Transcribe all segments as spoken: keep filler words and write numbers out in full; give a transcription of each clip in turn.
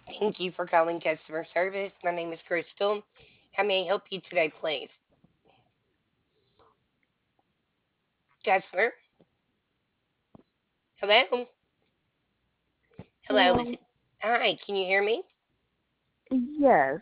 Thank you for calling customer service. My name is Crystal. How may I help you today, please? Customer? Hello? Hello, is Hello. it? Hi, can you hear me? Yes,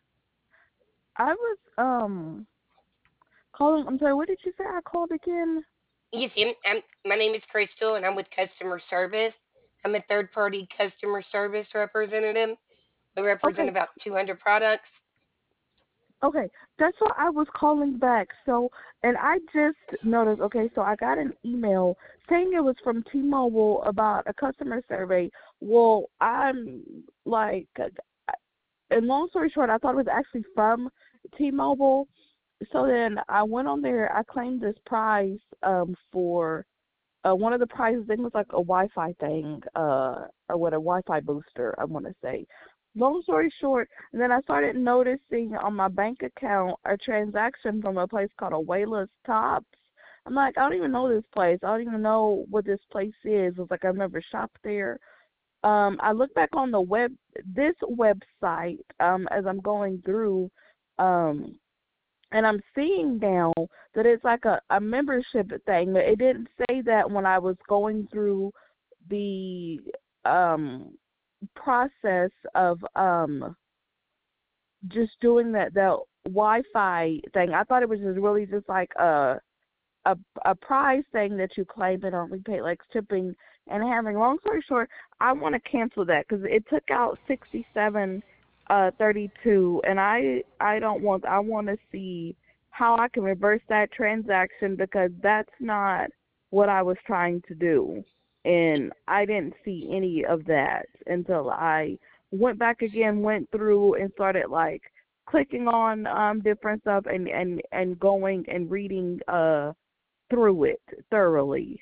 I was um calling. I'm sorry. What did you say? I called again. Yes, ma'am. I'm, my name is Crystal, and I'm with customer service. I'm a third party customer service representative. We represent Okay, about two hundred products. okay. That's why I was calling back. So, and I just noticed. Okay, so I got an email saying it was from T-Mobile about a customer survey. Well, I'm like, and long story short, I thought it was actually from T-Mobile. So then I went on there. I claimed this prize um for uh, one of the prizes. I think was like a Wi-Fi thing, uh, or what a Wi-Fi booster. I want to say. Long story short, and then I started noticing on my bank account a transaction from a place called Awayla's Tops. I'm like, I don't even know this place. I don't even know what this place is. It's like I've never shopped there. Um, I look back on the web, this website, um, as I'm going through, um, and I'm seeing now that it's like a, a membership thing. But it didn't say that when I was going through the um process of um just doing that the Wi-Fi thing. I thought it was just really just like a a a prize thing that you claim it on repay like shipping and having. Long story short, I want to cancel that because it took out sixty seven uh thirty two, and I I don't want. I want to see how I can reverse that transaction because that's not what I was trying to do, and I didn't see any of that until I went back again, went through and started like clicking on um different stuff and and and going and reading uh through it thoroughly.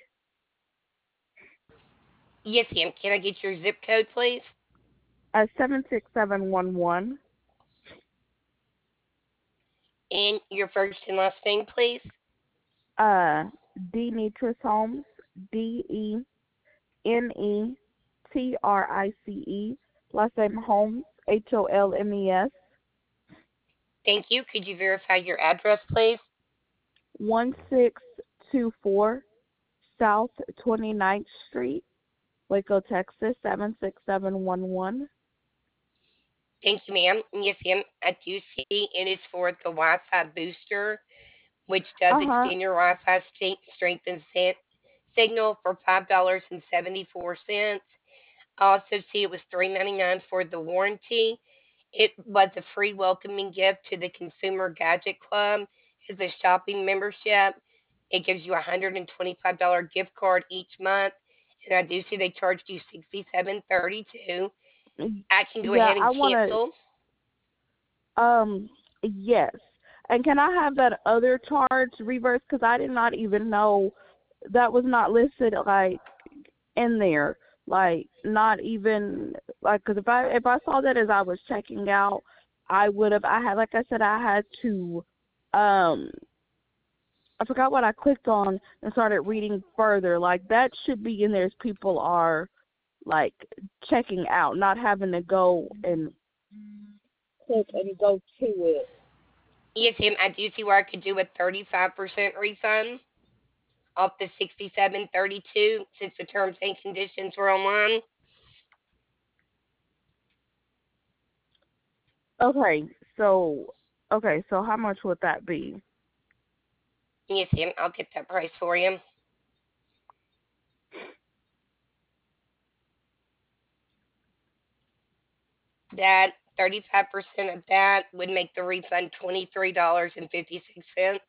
Yes, ma'am. Can I get your zip code, please? Uh, seven six seven one one. And your first and last name, please? Uh, D Netris Holmes. D E N E T R I C E. Last name Holmes. H O L M E S. Thank you. Could you verify your address, please? One six two four South Twenty Ninth Street, Waco, Texas seven six seven one one. Thank you, ma'am. Yes, ma'am. I do see it is for the Wi-Fi booster, which does Uh huh. extend your Wi-Fi st- strength and si- signal for five dollars and seventy-four cents. I also see it was three ninety nine for the warranty. It was a free welcoming gift to the Consumer Gadget Club as a shopping membership. It gives you a one hundred twenty-five dollars gift card each month, and I do see they charged you sixty-seven thirty-two. I can go Yeah, ahead and I want to. cancel. Um, yes. And can I have that other charge reversed? Because I did not even know that was not listed like in there. Like not even like because if I if I saw that as I was checking out, I would have. I had like I said, I had to. Um, I forgot what I clicked on and started reading further. Like that should be in there as people are like checking out, not having to go and click and go to it. Yes, ma'am. I do see where I could do a thirty-five percent refund off the sixty-seven thirty-two since the terms and conditions were online. Okay, so okay, so how much would that be? Yes, ma'am. I'll get that price for you. That thirty-five percent of that would make the refund twenty-three dollars and fifty-six cents.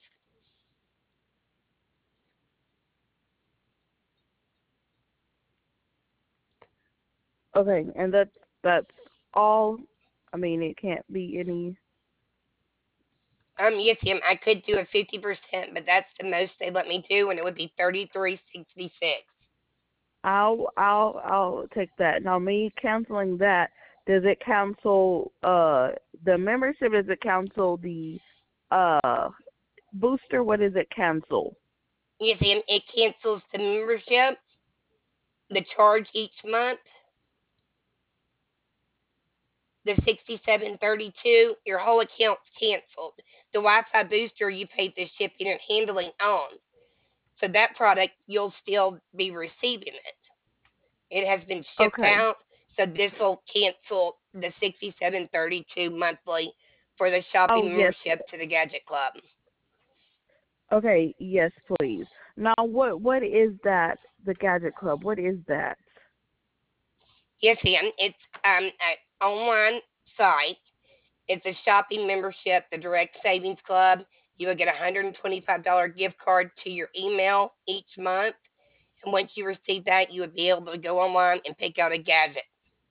Okay, and that's that's all. I mean, it can't be any. Um, yes, ma'am. I could do a fifty percent, but that's the most they let me do, and it would be thirty-three sixty-six. I'll I'll I'll take that. Now, me canceling that, does it cancel uh the membership? Does it cancel the uh booster? What does it cancel? Yes, ma'am. It cancels the membership, the charge each month, the sixty-seven thirty-two, your whole account's canceled. The Wi-Fi booster, you paid the shipping and handling on. So that product, you'll still be receiving it. It has been shipped Okay. out. So this will cancel the sixty-seven thirty-two monthly for the shopping Oh yes. membership to the Gadget Club. Okay. Yes, please. Now, what what is that? The Gadget Club. What is that? Yes, ma'am. It's um an online site. It's a shopping membership, the Direct Savings Club. You will get a one hundred twenty-five dollars gift card to your email each month. And once you receive that, you would be able to go online and pick out a gadget.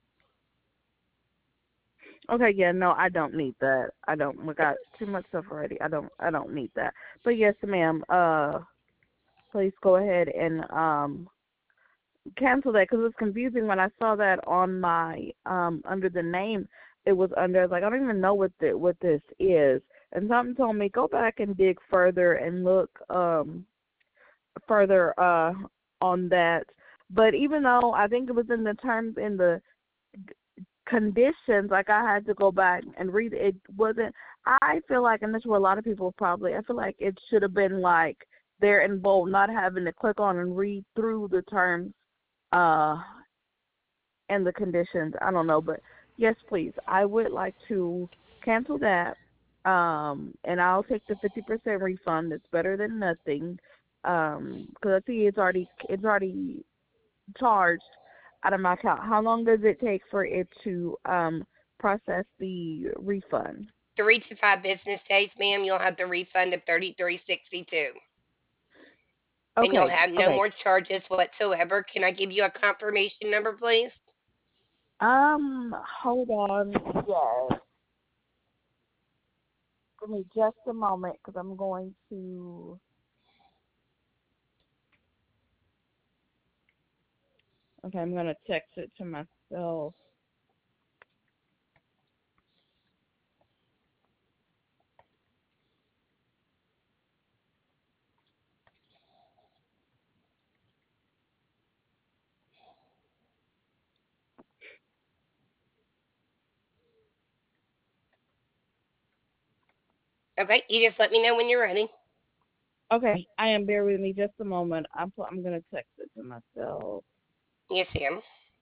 Okay. Yeah. No, I don't need that. I don't. We got too much stuff already. I don't. I don't need that. But yes, ma'am. Uh, please go ahead and um cancel that because it's confusing when I saw that on my um under the name. It was under like I don't even know what the, what this is, and something told me go back and dig further and look um further uh on that. But even though I think it was in the terms in the conditions, like I had to go back and read it, it wasn't. I feel like, and this is where a lot of people probably, I feel like it should have been like there in bold, not having to click on and read through the terms uh and the conditions. I don't know, but yes, please. I would like to cancel that. Um, and I'll take the fifty percent refund. It's better than nothing. Um, because I see it's already it's already charged out of my account. How long does it take for it to um process the refund? Three to five business days, ma'am, you'll have the refund of thirty-three sixty-two, and you'll Okay, have no okay. more charges whatsoever. Can I give you a confirmation number, please? Um, hold on. Yes. Give me just a moment because I'm going to. Okay, I'm gonna text it to myself. Okay, you just let me know when you're ready. Okay, I am. Bear with me just a moment. I'm pl- I'm gonna text it to myself. Yes, ma'am.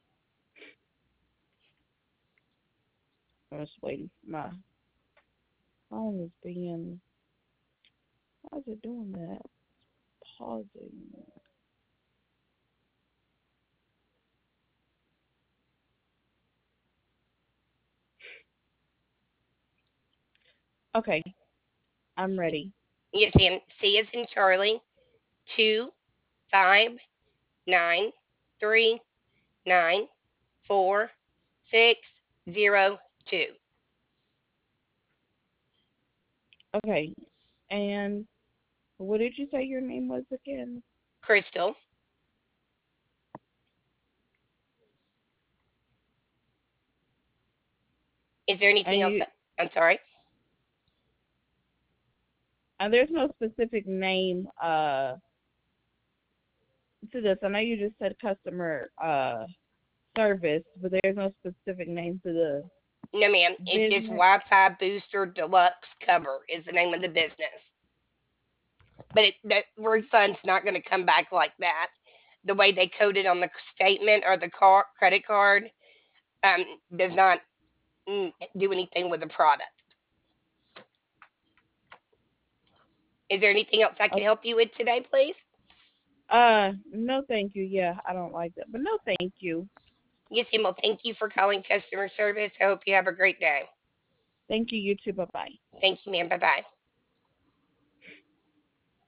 I'm just waiting for my phone is being. Why is it doing that? Pausing. Okay, I'm ready. Yes, ma'am. C is in Charlie. Two, five, nine, three, nine, four, six, zero, two. Okay, and what did you say your name was again? Crystal, is there anything And else? you. That, I'm sorry. And there's no specific name uh to this. I know you just said customer uh service, but there's no specific name to the No, ma'am. It's just business. Wi-Fi Booster Deluxe Cover is the name of the business. But it, the refund's not going to come back like that. The way they code it on the statement or the car, credit card um, does not mm, do anything with the product. Is there anything else I can help you with today, please? Uh, no, thank you. Yeah, I don't like that, but no, thank you. Yes, ma'am. Well, thank you for calling customer service. I hope you have a great day. Thank you. You too. Bye bye. Thank you, ma'am. Bye bye.